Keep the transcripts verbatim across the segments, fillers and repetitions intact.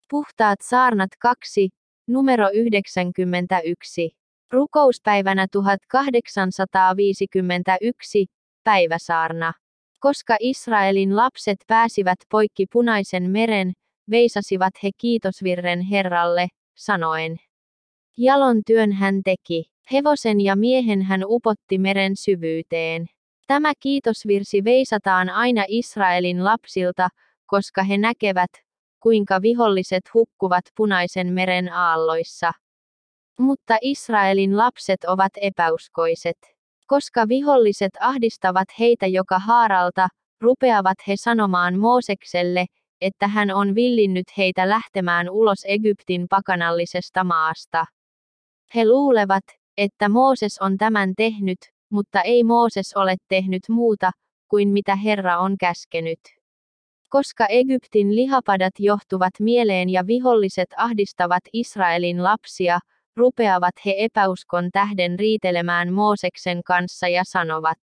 Puhtaat saarnat kaksi, numero yhdeksänkymmentäyksi. Rukouspäivänä tuhatkahdeksansataaviisikymmentäyksi, päiväsaarna. Koska Israelin lapset pääsivät poikki Punaisen meren, veisasivat he kiitosvirren Herralle, sanoen. Jalon työn hän teki. Hevosen ja miehen hän upotti meren syvyyteen. Tämä kiitosvirsi veisataan aina Israelin lapsilta, koska he näkevät, kuinka viholliset hukkuvat Punaisen meren aalloissa. Mutta Israelin lapset ovat epäuskoiset. Koska viholliset ahdistavat heitä joka haaralta, rupeavat he sanomaan Moosekselle, että hän on villinnyt heitä lähtemään ulos Egyptin pakanallisesta maasta. He luulevat, että Mooses on tämän tehnyt, mutta ei Mooses ole tehnyt muuta, kuin mitä Herra on käskenyt. Koska Egyptin lihapadat johtuvat mieleen ja viholliset ahdistavat Israelin lapsia, rupeavat he epäuskon tähden riitelemään Mooseksen kanssa ja sanovat.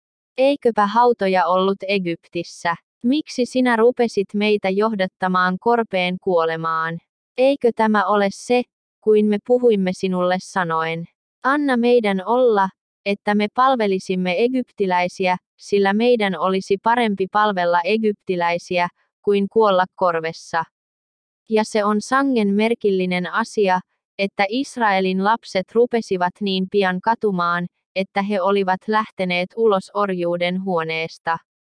Eiköpä hautoja ollut Egyptissä? Miksi sinä rupesit meitä johdattamaan korpeen kuolemaan? Eikö tämä ole se, kuin me puhuimme sinulle sanoen? Anna meidän olla, että me palvelisimme egyptiläisiä, sillä meidän olisi parempi palvella egyptiläisiä, kuin kuolla korvessa. Ja se on sangen merkillinen asia, että Israelin lapset rupesivat niin pian katumaan, että he olivat lähteneet ulos orjuuden huoneesta.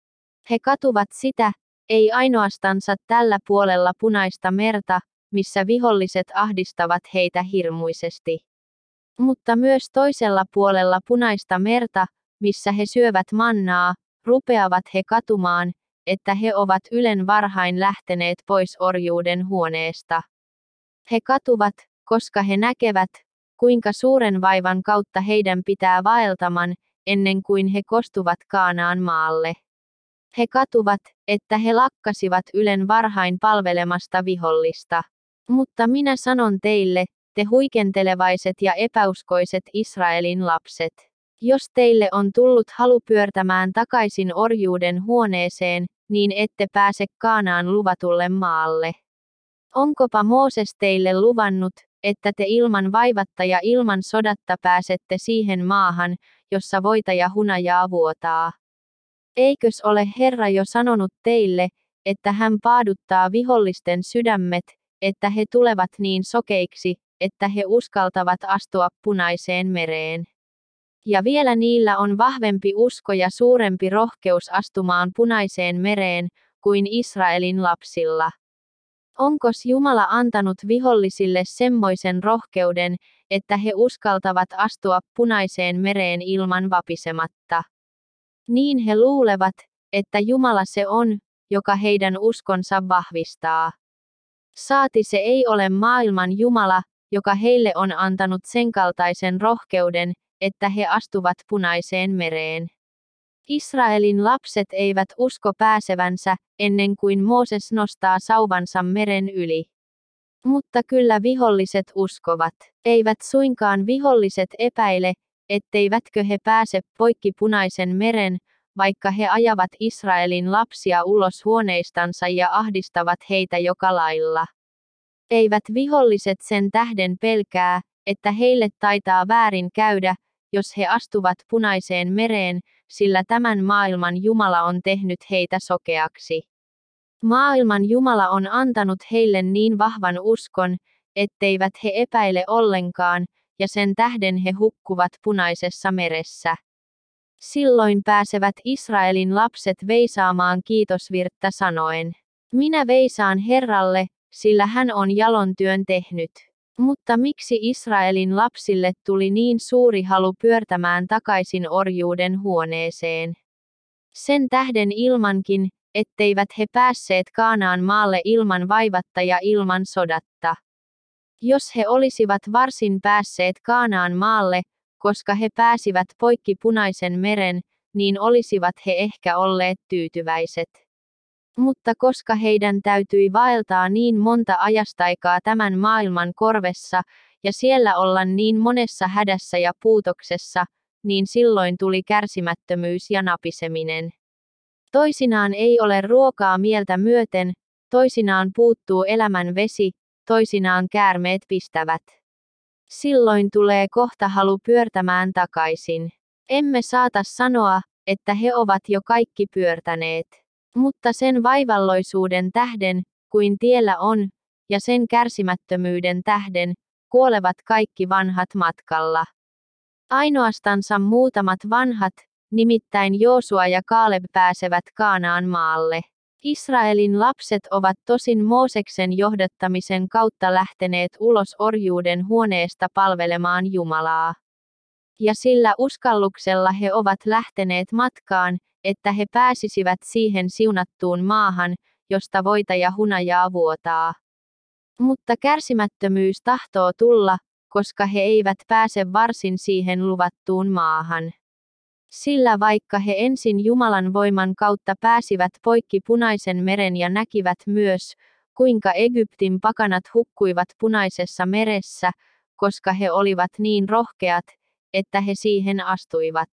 He katuvat sitä, ei ainoastansa tällä puolella Punaista merta, missä viholliset ahdistavat heitä hirmuisesti. Mutta myös toisella puolella Punaista merta, missä he syövät mannaa, rupeavat he katumaan, että he ovat ylen varhain lähteneet pois orjuuden huoneesta. He katuvat, koska he näkevät, kuinka suuren vaivan kautta heidän pitää vaeltaman, ennen kuin he kostuvat Kaanaan maalle. He katuvat, että he lakkasivat ylen varhain palvelemasta vihollista. Mutta minä sanon teille, te huikentelevaiset ja epäuskoiset Israelin lapset. Jos teille on tullut halu pyörtämään takaisin orjuuden huoneeseen, niin ette pääse Kaanaan luvatulle maalle. Onkopa Mooses teille luvannut, että te ilman vaivatta ja ilman sodatta pääsette siihen maahan, jossa voita ja hunajaa vuotaa? Eikös ole Herra jo sanonut teille, että hän paaduttaa vihollisten sydämet, että he tulevat niin sokeiksi, että he uskaltavat astua Punaiseen mereen? Ja vielä niillä on vahvempi usko ja suurempi rohkeus astumaan Punaiseen mereen, kuin Israelin lapsilla. Onkos Jumala antanut vihollisille semmoisen rohkeuden, että he uskaltavat astua Punaiseen mereen ilman vapisematta? Niin he luulevat, että Jumala se on, joka heidän uskonsa vahvistaa. Saati se ei ole maailman Jumala, joka heille on antanut sen kaltaisen rohkeuden, että he astuvat Punaiseen mereen. Israelin lapset eivät usko pääsevänsä, ennen kuin Mooses nostaa sauvansa meren yli. Mutta kyllä viholliset uskovat. Eivät suinkaan viholliset epäile, etteivätkö he pääse poikki Punaisen meren, vaikka he ajavat Israelin lapsia ulos huoneistansa ja ahdistavat heitä joka lailla. Eivät viholliset sen tähden pelkää, että heille taitaa väärin käydä, jos he astuvat Punaiseen mereen, sillä tämän maailman Jumala on tehnyt heitä sokeaksi. Maailman Jumala on antanut heille niin vahvan uskon, etteivät he epäile ollenkaan, ja sen tähden he hukkuvat Punaisessa meressä. Silloin pääsevät Israelin lapset veisaamaan kiitosvirttä sanoen. Minä veisaan Herralle, sillä hän on jalon työn tehnyt. Mutta miksi Israelin lapsille tuli niin suuri halu pyörtämään takaisin orjuuden huoneeseen? Sen tähden ilmankin, etteivät he päässeet Kaanaan maalle ilman vaivatta ja ilman sodatta. Jos he olisivat varsin päässeet Kaanaan maalle, koska he pääsivät poikki Punaisen meren, niin olisivat he ehkä olleet tyytyväiset. Mutta koska heidän täytyi vaeltaa niin monta ajastaikaa tämän maailman korvessa, ja siellä olla niin monessa hädässä ja puutoksessa, niin silloin tuli kärsimättömyys ja napiseminen. Toisinaan ei ole ruokaa mieltä myöten, toisinaan puuttuu elämän vesi, toisinaan käärmeet pistävät. Silloin tulee kohta halu pyörtämään takaisin. Emme saata sanoa, että he ovat jo kaikki pyörtäneet. Mutta sen vaivalloisuuden tähden, kuin tiellä on, ja sen kärsimättömyyden tähden, kuolevat kaikki vanhat matkalla. Ainoastansa muutamat vanhat, nimittäin Joosua ja Kaaleb pääsevät Kaanaan maalle. Israelin lapset ovat tosin Mooseksen johdattamisen kautta lähteneet ulos orjuuden huoneesta palvelemaan Jumalaa. Ja sillä uskalluksella he ovat lähteneet matkaan, että he pääsisivät siihen siunattuun maahan, josta voita ja hunajaa vuotaa. Mutta kärsimättömyys tahtoo tulla, koska he eivät pääse varsin siihen luvattuun maahan. Sillä vaikka he ensin Jumalan voiman kautta pääsivät poikki Punaisen meren ja näkivät myös, kuinka Egyptin pakanat hukkuivat Punaisessa meressä, koska he olivat niin rohkeat, että he siihen astuivat.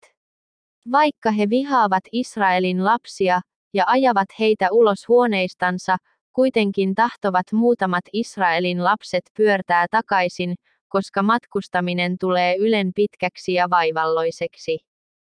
Vaikka he vihaavat Israelin lapsia ja ajavat heitä ulos huoneistansa, kuitenkin tahtovat muutamat Israelin lapset pyörtää takaisin, koska matkustaminen tulee ylen pitkäksi ja vaivalloiseksi.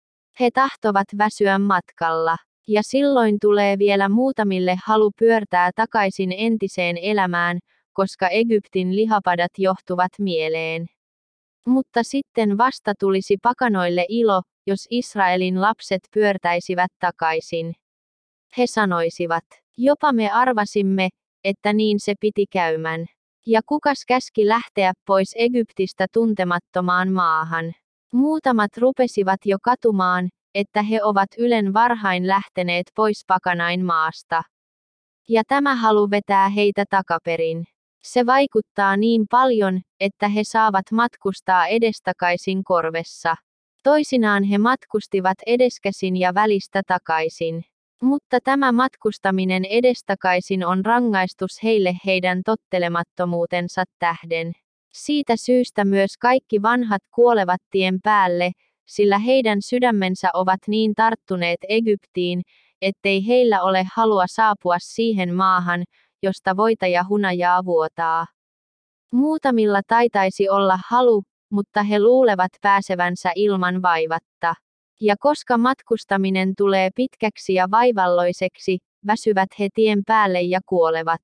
He tahtovat väsyä matkalla, ja silloin tulee vielä muutamille halu pyörtää takaisin entiseen elämään, koska Egyptin lihapadat johtuvat mieleen. Mutta sitten vasta tulisi pakanoille ilo, jos Israelin lapset pyörtäisivät takaisin. He sanoisivat, jopa me arvasimme, että niin se piti käymän. Ja kukas käski lähteä pois Egyptistä tuntemattomaan maahan? Muutamat rupesivat jo katumaan, että he ovat ylen varhain lähteneet pois pakanain maasta. Ja tämä halu vetää heitä takaperin. Se vaikuttaa niin paljon, että he saavat matkustaa edestakaisin korvessa. Toisinaan he matkustivat edeskäsin ja välistä takaisin. Mutta tämä matkustaminen edestakaisin on rangaistus heille heidän tottelemattomuutensa tähden. Siitä syystä myös kaikki vanhat kuolevat tien päälle, sillä heidän sydämensä ovat niin tarttuneet Egyptiin, ettei heillä ole halua saapua siihen maahan, josta voita ja hunajaa vuotaa. Muutamilla taitaisi olla halu, mutta he luulevat pääsevänsä ilman vaivatta. Ja koska matkustaminen tulee pitkäksi ja vaivalloiseksi, väsyvät he tien päälle ja kuolevat.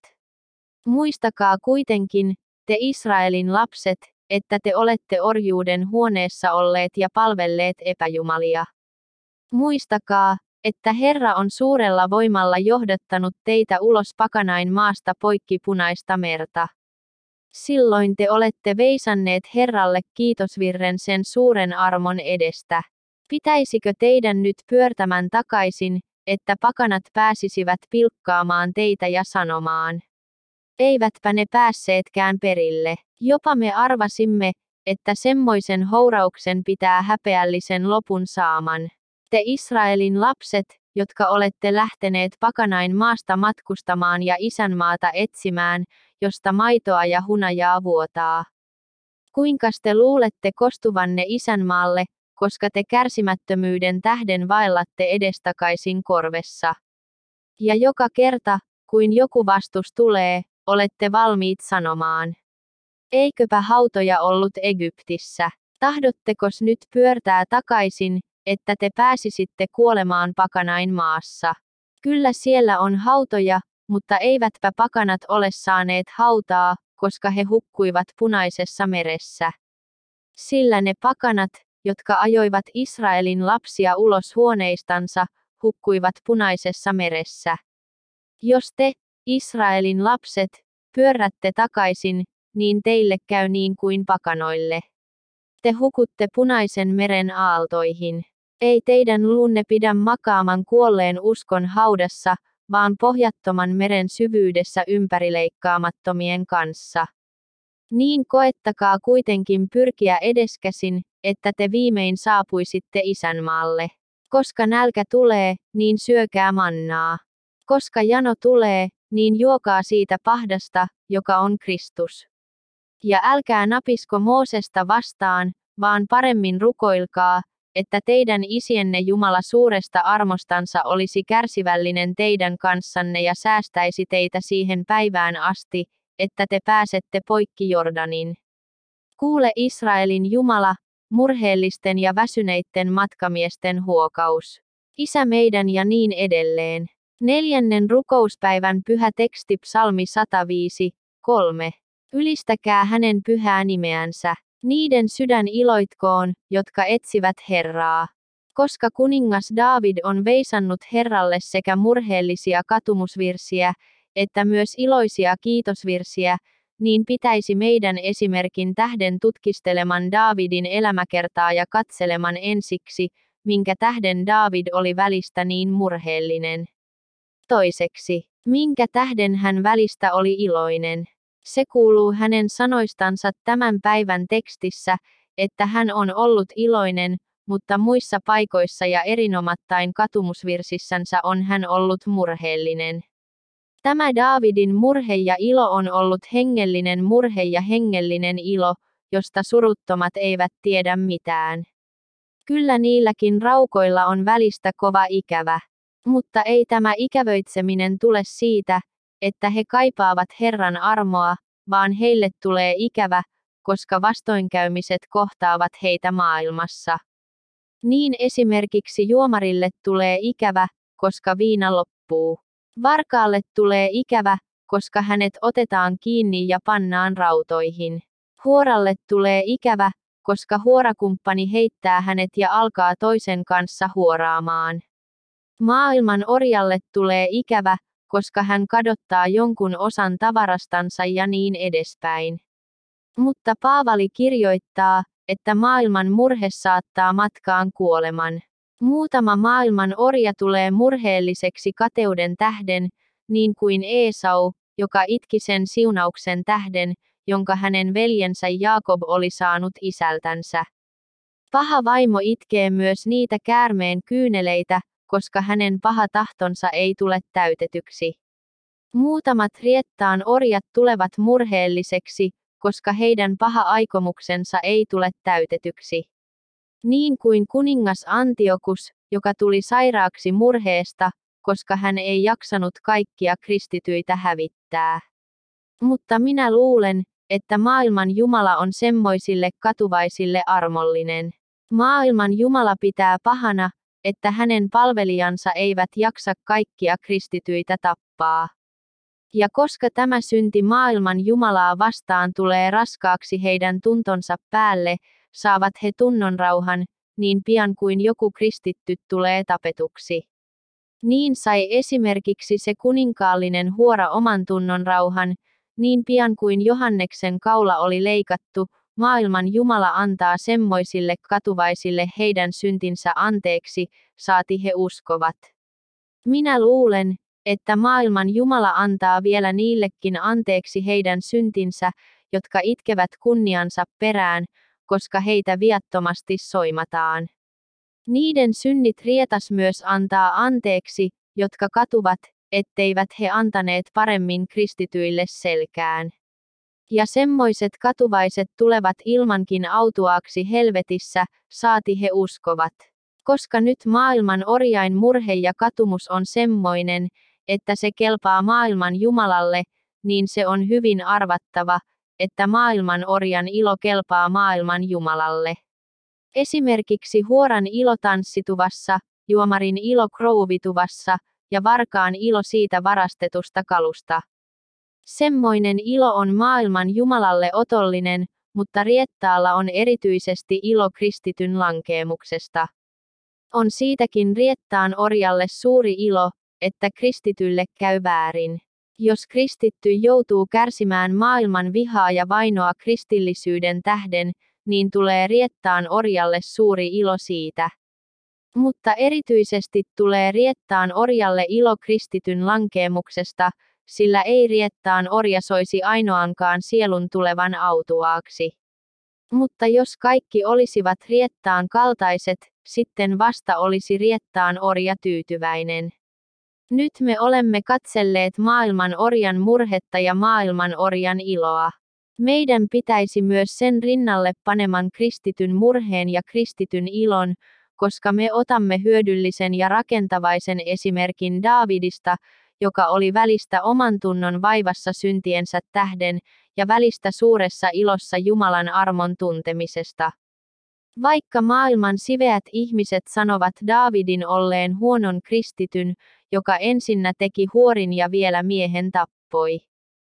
Muistakaa kuitenkin, te Israelin lapset, että te olette orjuuden huoneessa olleet ja palvelleet epäjumalia. Muistakaa, että Herra on suurella voimalla johdattanut teitä ulos pakanain maasta poikki Punaista merta. Silloin te olette veisanneet Herralle kiitosvirren sen suuren armon edestä. Pitäisikö teidän nyt pyörtämän takaisin, että pakanat pääsisivät pilkkaamaan teitä ja sanomaan? Eivätpä ne päässeetkään perille. Jopa me arvasimme, että semmoisen hourauksen pitää häpeällisen lopun saaman. Te Israelin lapset, jotka olette lähteneet pakanain maasta matkustamaan ja isänmaata etsimään, josta maitoa ja hunajaa vuotaa. Kuinkas te luulette kostuvanne isänmaalle, koska te kärsimättömyyden tähden vaellatte edestakaisin korvessa? Ja joka kerta, kuin joku vastus tulee, olette valmiit sanomaan. Eiköpä hautoja ollut Egyptissä? Tahdottekos nyt pyörtää takaisin, että te pääsisitte kuolemaan pakanain maassa? Kyllä siellä on hautoja, mutta eivätpä pakanat ole saaneet hautaa, koska he hukkuivat Punaisessa meressä. Sillä ne pakanat, jotka ajoivat Israelin lapsia ulos huoneistansa, hukkuivat Punaisessa meressä. Jos te, Israelin lapset, pyörrätte takaisin, niin teille käy niin kuin pakanoille. Te hukutte Punaisen meren aaltoihin. Ei teidän luunne pidä makaaman kuolleen uskon haudassa, vaan pohjattoman meren syvyydessä ympärileikkaamattomien kanssa. Niin koettakaa kuitenkin pyrkiä edeskäsin, että te viimein saapuisitte isänmaalle. Koska nälkä tulee, niin syökää mannaa. Koska jano tulee, niin juokaa siitä pahdasta, joka on Kristus. Ja älkää napisko Moosesta vastaan, vaan paremmin rukoilkaa, että teidän isienne Jumala suuresta armostansa olisi kärsivällinen teidän kanssanne ja säästäisi teitä siihen päivään asti, että te pääsette poikki Jordanin. Kuule Israelin Jumala, murheellisten ja väsyneitten matkamiesten huokaus. Isä meidän ja niin edelleen. Neljännen rukouspäivän pyhä teksti psalmi sata viisi, kolme. Ylistäkää hänen pyhää nimeänsä. Niiden sydän iloitkoon, jotka etsivät Herraa. Koska kuningas Daavid on veisannut Herralle sekä murheellisia katumusvirsiä, että myös iloisia kiitosvirsiä, niin pitäisi meidän esimerkin tähden tutkisteleman Daavidin elämäkertaa ja katseleman ensiksi, minkä tähden Daavid oli välistä niin murheellinen. Toiseksi, minkä tähden hän välistä oli iloinen. Se kuuluu hänen sanoistansa tämän päivän tekstissä, että hän on ollut iloinen, mutta muissa paikoissa ja erinomattain katumusvirsissänsä on hän ollut murheellinen. Tämä Daavidin murhe ja ilo on ollut hengellinen murhe ja hengellinen ilo, josta suruttomat eivät tiedä mitään. Kyllä niilläkin raukoilla on välistä kova ikävä. Mutta ei tämä ikävöitseminen tule siitä, että he kaipaavat Herran armoa, vaan heille tulee ikävä, koska vastoinkäymiset kohtaavat heitä maailmassa. Niin esimerkiksi juomarille tulee ikävä, koska viina loppuu. Varkaalle tulee ikävä, koska hänet otetaan kiinni ja pannaan rautoihin. Huoralle tulee ikävä, koska huorakumppani heittää hänet ja alkaa toisen kanssa huoraamaan. Maailman orjalle tulee ikävä, koska hän kadottaa jonkun osan tavarastansa ja niin edespäin. Mutta Paavali kirjoittaa, että maailman murhe saattaa matkaan kuoleman. Muutama maailman orja tulee murheelliseksi kateuden tähden, niin kuin Eesau, joka itki sen siunauksen tähden, jonka hänen veljensä Jaakob oli saanut isältänsä. Paha vaimo itkee myös niitä käärmeen kyyneleitä, koska hänen paha tahtonsa ei tule täytetyksi. Muutamat riettaan orjat tulevat murheelliseksi, koska heidän paha aikomuksensa ei tule täytetyksi. Niin kuin kuningas Antiokus, joka tuli sairaaksi murheesta, koska hän ei jaksanut kaikkia kristityitä hävittää. Mutta minä luulen, että maailman Jumala on semmoisille katuvaisille armollinen. Maailman Jumala pitää pahana, että hänen palvelijansa eivät jaksa kaikkia kristityitä tappaa. Ja koska tämä synti maailman Jumalaa vastaan tulee raskaaksi heidän tuntonsa päälle, saavat he tunnonrauhan, niin pian kuin joku kristitty tulee tapetuksi. Niin sai esimerkiksi se kuninkaallinen huora oman tunnonrauhan, niin pian kuin Johanneksen kaula oli leikattu, maailman Jumala antaa semmoisille katuvaisille heidän syntinsä anteeksi, saati he uskovat. Minä luulen, että maailman Jumala antaa vielä niillekin anteeksi heidän syntinsä, jotka itkevät kunniansa perään, koska heitä viattomasti soimataan. Niiden synnit rietas myös antaa anteeksi, jotka katuvat, etteivät he antaneet paremmin kristityille selkään. Ja semmoiset katuvaiset tulevat ilmankin autuaaksi helvetissä, saati he uskovat. Koska nyt maailman orjain murhe ja katumus on semmoinen, että se kelpaa maailman Jumalalle, niin se on hyvin arvattava, että maailman orjan ilo kelpaa maailman Jumalalle. Esimerkiksi huoran ilo tanssituvassa, juomarin ilo krouvituvassa, ja varkaan ilo siitä varastetusta kalusta. Semmoinen ilo on maailman Jumalalle otollinen, mutta riettaalla on erityisesti ilo kristityn lankeemuksesta. On siitäkin riettaan orjalle suuri ilo, että kristitylle käy väärin. Jos kristitty joutuu kärsimään maailman vihaa ja vainoa kristillisyyden tähden, niin tulee riettaan orjalle suuri ilo siitä. Mutta erityisesti tulee riettaan orjalle ilo kristityn lankeemuksesta, sillä ei riettaan orja soisi ainoankaan sielun tulevan autuaaksi. Mutta jos kaikki olisivat riettaan kaltaiset, sitten vasta olisi riettaan orja tyytyväinen. Nyt me olemme katselleet maailman orjan murhetta ja maailman orjan iloa. Meidän pitäisi myös sen rinnalle paneman kristityn murheen ja kristityn ilon, koska me otamme hyödyllisen ja rakentavaisen esimerkin Daavidista, joka oli välistä omantunnon vaivassa syntiensä tähden, ja välistä suuressa ilossa Jumalan armon tuntemisesta. Vaikka maailman siveät ihmiset sanovat Daavidin olleen huonon kristityn, joka ensinnä teki huorin ja vielä miehen tappoi.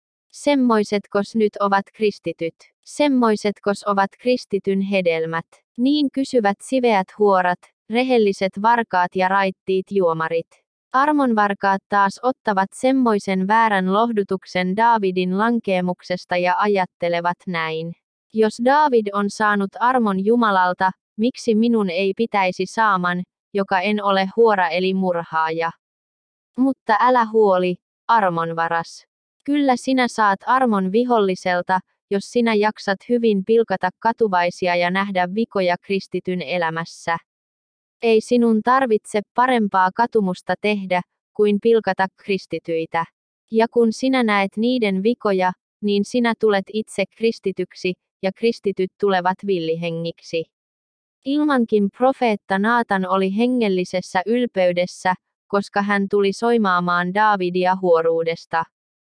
Semmoisetkos nyt ovat kristityt? Semmoisetkos ovat kristityn hedelmät? Niin kysyvät siveät huorat, rehelliset varkaat ja raittiit juomarit. Armonvarkaat taas ottavat semmoisen väärän lohdutuksen Daavidin lankeemuksesta ja ajattelevat näin. Jos Daavid on saanut armon Jumalalta, miksi minun ei pitäisi saaman, joka en ole huora eli murhaaja? Mutta älä huoli, armonvaras. Kyllä sinä saat armon viholliselta, jos sinä jaksat hyvin pilkata katuvaisia ja nähdä vikoja kristityn elämässä. Ei sinun tarvitse parempaa katumusta tehdä, kuin pilkata kristityitä. Ja kun sinä näet niiden vikoja, niin sinä tulet itse kristityksi, ja kristityt tulevat villihengiksi. Ilmankin profeetta Naatan oli hengellisessä ylpeydessä, koska hän tuli soimaamaan Daavidia huoruudesta.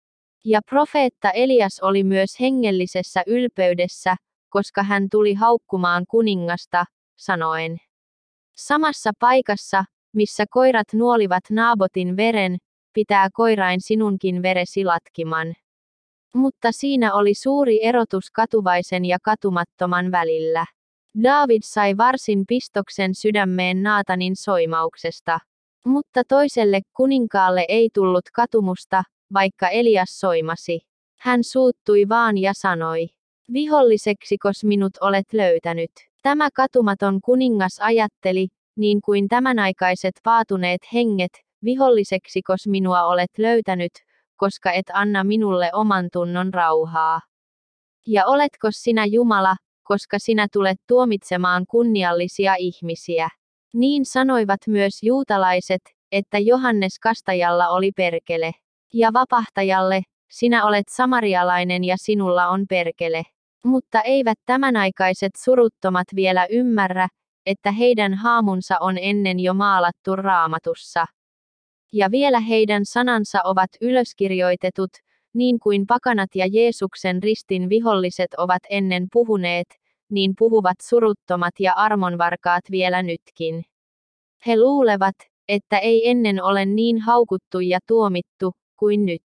Ja profeetta Elias oli myös hengellisessä ylpeydessä, koska hän tuli haukkumaan kuningasta, sanoen: samassa paikassa, missä koirat nuolivat Naabotin veren, pitää koirain sinunkin veresi latkiman. Mutta siinä oli suuri erotus katuvaisen ja katumattoman välillä. Daavid sai varsin pistoksen sydämeen Naatanin soimauksesta. Mutta toiselle kuninkaalle ei tullut katumusta, vaikka Elias soimasi. Hän suuttui vaan ja sanoi: viholliseksikos minut olet löytänyt? Tämä katumaton kuningas ajatteli, niin kuin tämänaikaiset paatuneet henget, viholliseksikos minua olet löytänyt, koska et anna minulle oman tunnon rauhaa. Ja oletko sinä Jumala, koska sinä tulet tuomitsemaan kunniallisia ihmisiä? Niin sanoivat myös juutalaiset, että Johannes Kastajalla oli perkele. Ja vapahtajalle, sinä olet samarialainen ja sinulla on perkele. Mutta eivät tämänaikaiset suruttomat vielä ymmärrä, että heidän haamunsa on ennen jo maalattu Raamatussa. Ja vielä heidän sanansa ovat ylöskirjoitetut, niin kuin pakanat ja Jeesuksen ristin viholliset ovat ennen puhuneet, niin puhuvat suruttomat ja armonvarkaat vielä nytkin. He luulevat, että ei ennen ole niin haukuttu ja tuomittu, kuin nyt.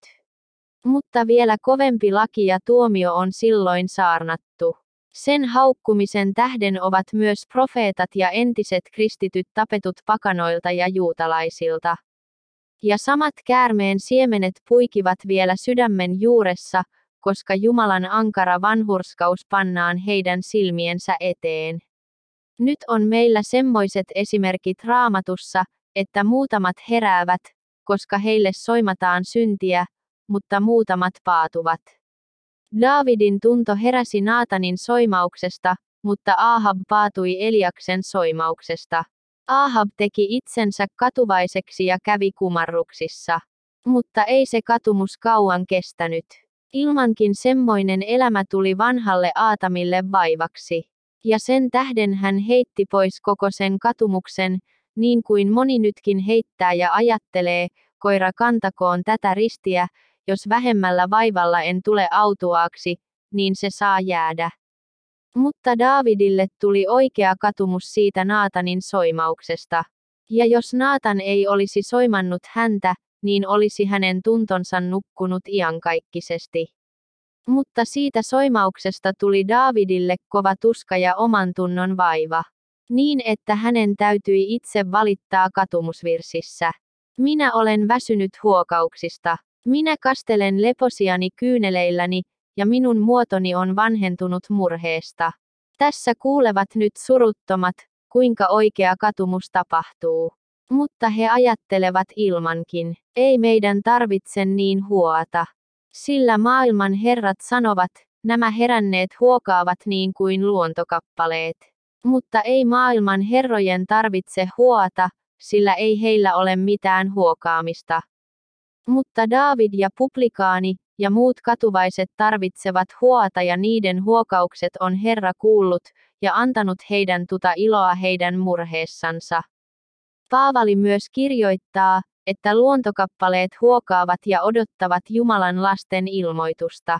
Mutta vielä kovempi laki ja tuomio on silloin saarnattu. Sen haukkumisen tähden ovat myös profeetat ja entiset kristityt tapetut pakanoilta ja juutalaisilta. Ja samat käärmeen siemenet puikivat vielä sydämen juuressa, koska Jumalan ankara vanhurskaus pannaan heidän silmiensä eteen. Nyt on meillä semmoiset esimerkit Raamatussa, että muutamat heräävät, koska heille soimataan syntiä, mutta muutamat paatuvat. Daavidin tunto heräsi Naatanin soimauksesta, mutta Aahab paatui Eliaksen soimauksesta. Aahab teki itsensä katuvaiseksi ja kävi kumarruksissa. Mutta ei se katumus kauan kestänyt. Ilmankin semmoinen elämä tuli vanhalle Aatamille vaivaksi. Ja sen tähden hän heitti pois koko sen katumuksen, niin kuin moni nytkin heittää ja ajattelee, koira kantakoon tätä ristiä, jos vähemmällä vaivalla en tule autuaaksi, niin se saa jäädä. Mutta Daavidille tuli oikea katumus siitä Naatanin soimauksesta. Ja jos Naatan ei olisi soimannut häntä, niin olisi hänen tuntonsa nukkunut iankaikkisesti. Mutta siitä soimauksesta tuli Daavidille kova tuska ja oman tunnon vaiva. Niin että hänen täytyi itse valittaa katumusvirsissä. Minä olen väsynyt huokauksista. Minä kastelen leposiani kyyneleilläni, ja minun muotoni on vanhentunut murheesta. Tässä kuulevat nyt suruttomat, kuinka oikea katumus tapahtuu. Mutta he ajattelevat ilmankin, ei meidän tarvitse niin huoata. Sillä maailman herrat sanovat, nämä heränneet huokaavat niin kuin luontokappaleet. Mutta ei maailman herrojen tarvitse huoata, sillä ei heillä ole mitään huokaamista. Mutta Daavid ja publikaani, ja muut katuvaiset tarvitsevat huoata ja niiden huokaukset on Herra kuullut, ja antanut heidän tuta iloa heidän murheessansa. Paavali myös kirjoittaa, että luontokappaleet huokaavat ja odottavat Jumalan lasten ilmoitusta.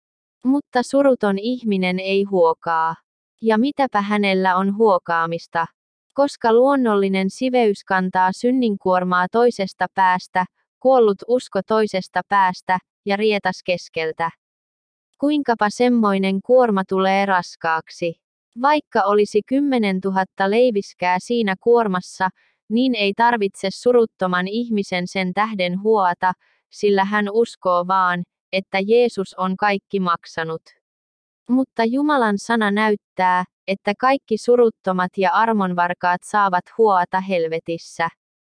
Mutta suruton ihminen ei huokaa. Ja mitäpä hänellä on huokaamista? Koska luonnollinen siveys kantaa synninkuormaa toisesta päästä, kuollut usko toisesta päästä, ja rietas keskeltä. Kuinkapa semmoinen kuorma tulee raskaaksi? Vaikka olisi kymmenen tuhatta leiviskää siinä kuormassa, niin ei tarvitse suruttoman ihmisen sen tähden huoata, sillä hän uskoo vaan, että Jeesus on kaikki maksanut. Mutta Jumalan sana näyttää, että kaikki suruttomat ja armonvarkaat saavat huoata helvetissä.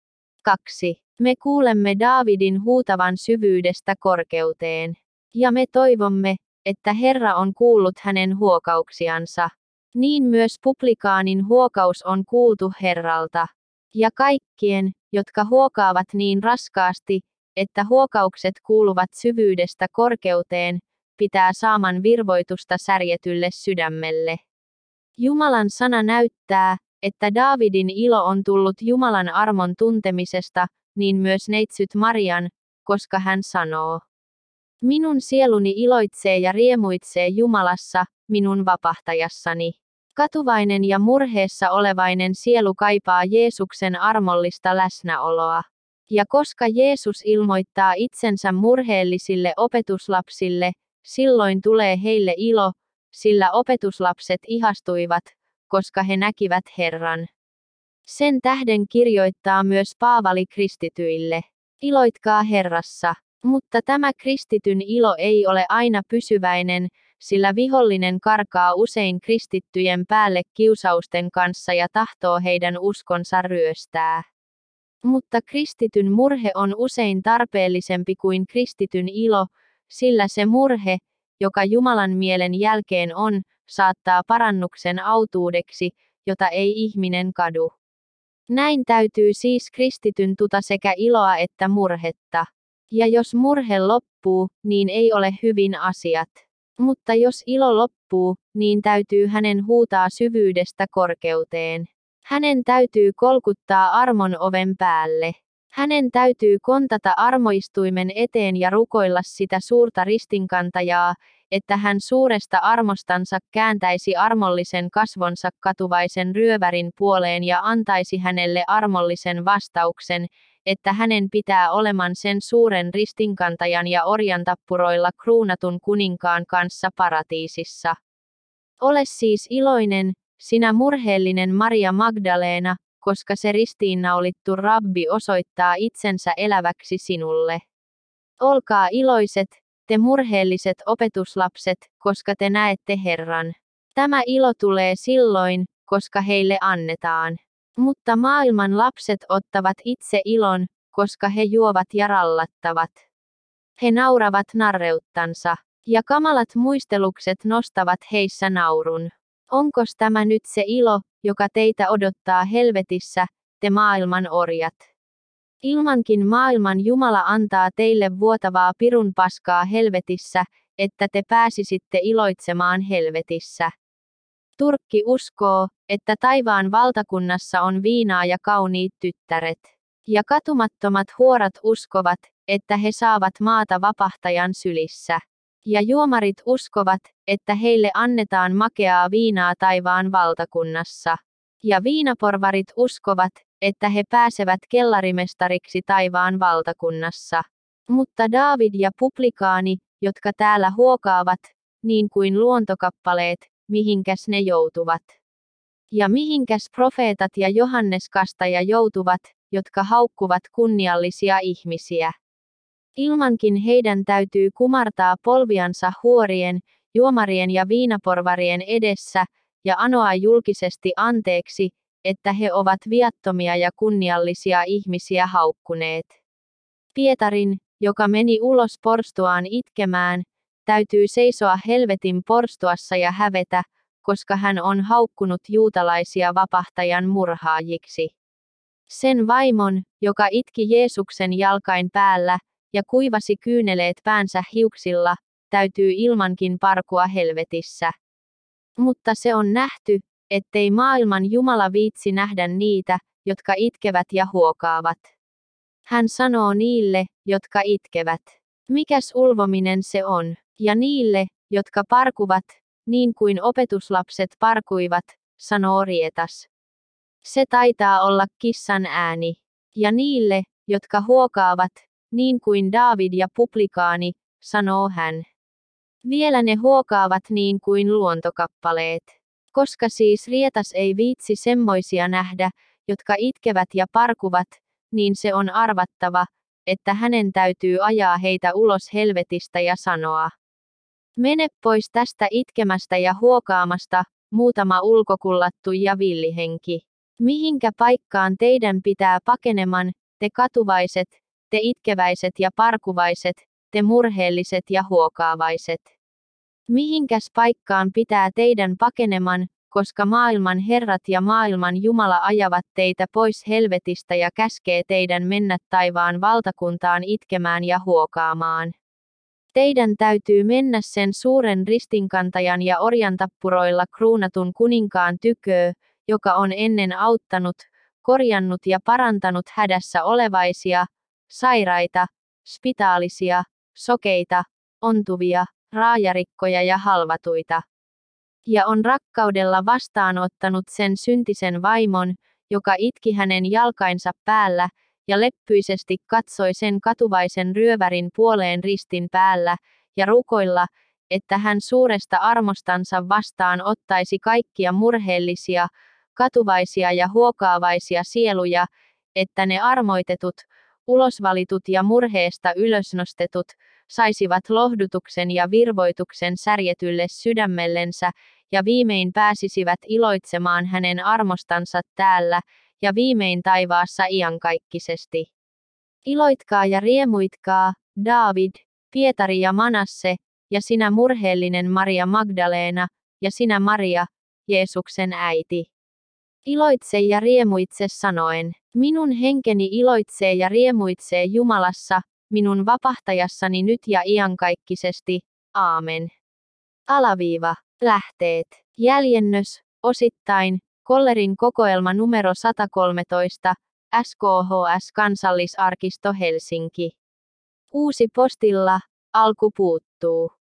kaksi. Me kuulemme Daavidin huutavan syvyydestä korkeuteen. Ja me toivomme, että Herra on kuullut hänen huokauksiansa. Niin myös publikaanin huokaus on kuultu Herralta. Ja kaikkien, jotka huokaavat niin raskaasti, että huokaukset kuuluvat syvyydestä korkeuteen, pitää saaman virvoitusta särjetylle sydämelle. Jumalan sana näyttää, että Daavidin ilo on tullut Jumalan armon tuntemisesta, niin myös neitsyt Marian, koska hän sanoo: minun sieluni iloitsee ja riemuitsee Jumalassa, minun vapahtajassani. Katuvainen ja murheessa olevainen sielu kaipaa Jeesuksen armollista läsnäoloa. Ja koska Jeesus ilmoittaa itsensä murheellisille opetuslapsille, silloin tulee heille ilo, sillä opetuslapset ihastuivat, koska he näkivät Herran. Sen tähden kirjoittaa myös Paavali kristityille: iloitkaa Herrassa. Mutta tämä kristityn ilo ei ole aina pysyväinen, sillä vihollinen karkaa usein kristittyjen päälle kiusausten kanssa ja tahtoo heidän uskonsa ryöstää. Mutta kristityn murhe on usein tarpeellisempi kuin kristityn ilo, sillä se murhe, joka Jumalan mielen jälkeen on, saattaa parannuksen autuudeksi, jota ei ihminen kadu. Näin täytyy siis kristityn tuta sekä iloa että murhetta. Ja jos murhe loppuu, niin ei ole hyvin asiat. Mutta jos ilo loppuu, niin täytyy hänen huutaa syvyydestä korkeuteen. Hänen täytyy kolkuttaa armon oven päälle. Hänen täytyy kontata armoistuimen eteen ja rukoilla sitä suurta ristinkantajaa, että hän suuresta armostansa kääntäisi armollisen kasvonsa katuvaisen ryövärin puoleen ja antaisi hänelle armollisen vastauksen, että hänen pitää oleman sen suuren ristinkantajan ja orjantappuroilla kruunatun kuninkaan kanssa paratiisissa. Ole siis iloinen, sinä murheellinen Maria Magdaleena, koska se ristiinnaulittu Rabbi osoittaa itsensä eläväksi sinulle. Olkaa iloiset, te murheelliset opetuslapset, koska te näette Herran. Tämä ilo tulee silloin, koska heille annetaan. Mutta maailman lapset ottavat itse ilon, koska he juovat ja rallattavat. He nauravat narreuttansa, ja kamalat muistelukset nostavat heissä naurun. Onkos tämä nyt se ilo, joka teitä odottaa helvetissä, te maailman orjat? Ilmankin maailman Jumala antaa teille vuotavaa pirun paskaa helvetissä, että te pääsisitte iloitsemaan helvetissä. Turkki uskoo, että taivaan valtakunnassa on viinaa ja kauniit tyttäret. Ja katumattomat huorat uskovat, että he saavat maata vapahtajan sylissä. Ja juomarit uskovat, että heille annetaan makeaa viinaa taivaan valtakunnassa. Ja viinaporvarit uskovat, että he pääsevät kellarimestariksi taivaan valtakunnassa. Mutta Daavid ja publikaani, jotka täällä huokaavat, niin kuin luontokappaleet, mihinkäs ne joutuvat? Ja mihinkäs profeetat ja Johannes Kastaja joutuvat, jotka haukkuvat kunniallisia ihmisiä? Ilmankin heidän täytyy kumartaa polviansa huorien, juomarien ja viinaporvarien edessä, ja anoa julkisesti anteeksi, että he ovat viattomia ja kunniallisia ihmisiä haukkuneet. Pietarin, joka meni ulos porstuaan itkemään, täytyy seisoa helvetin porstuassa ja hävetä, koska hän on haukkunut juutalaisia vapahtajan murhaajiksi. Sen vaimon, joka itki Jeesuksen jalkain päällä, ja kuivasi kyyneleet päänsä hiuksilla, täytyy ilmankin parkua helvetissä. Mutta se on nähty, ettei maailman Jumala viitsi nähdä niitä, jotka itkevät ja huokaavat. Hän sanoo niille, jotka itkevät, mikäs ulvominen se on, ja niille, jotka parkuvat, niin kuin opetuslapset parkuivat, sanoo rietas. Se taitaa olla kissan ääni. Ja niille, jotka huokaavat, niin kuin Daavid ja publikaani, sanoo hän. Vielä ne huokaavat niin kuin luontokappaleet. Koska siis rietas ei viitsi semmoisia nähdä, jotka itkevät ja parkuvat, niin se on arvattava, että hänen täytyy ajaa heitä ulos helvetistä ja sanoa: mene pois tästä itkemästä ja huokaamasta, muutama ulkokullattu ja villihenki. Mihinkä paikkaan teidän pitää pakeneman, te katuvaiset, te itkeväiset ja parkuvaiset, te murheelliset ja huokaavaiset? Mihinkäs paikkaan pitää teidän pakeneman, koska maailman herrat ja maailman Jumala ajavat teitä pois helvetistä ja käskee teidän mennä taivaan valtakuntaan itkemään ja huokaamaan? Teidän täytyy mennä sen suuren ristinkantajan ja orjantappuroilla kruunatun kuninkaan tyköö, joka on ennen auttanut, korjannut ja parantanut hädässä olevaisia, sairaita, spitaalisia, sokeita, ontuvia, raajarikkoja ja halvatuita. Ja on rakkaudella vastaanottanut sen syntisen vaimon, joka itki hänen jalkainsa päällä, ja leppyisesti katsoi sen katuvaisen ryövärin puoleen ristin päällä, ja rukoilla, että hän suuresta armostansa vastaan ottaisi kaikkia murheellisia, katuvaisia ja huokaavaisia sieluja, että ne armoitetut, ulosvalitut ja murheesta ylösnostetut, saisivat lohdutuksen ja virvoituksen särjetylle sydämellensä, ja viimein pääsisivät iloitsemaan hänen armostansa täällä, ja viimein taivaassa iankaikkisesti. Iloitkaa ja riemuitkaa, Daavid, Pietari ja Manasse, ja sinä murheellinen Maria Magdaleena, ja sinä Maria, Jeesuksen äiti. Iloitse ja riemuitse sanoen, minun henkeni iloitsee ja riemuitsee Jumalassa, minun vapahtajassani nyt ja iankaikkisesti, aamen. Alaviiva, lähteet, jäljennös, osittain, Kollerin kokoelma numero sata kolmetoista, S K H S Kansallisarkisto Helsinki. Uusi postilla, alku puuttuu.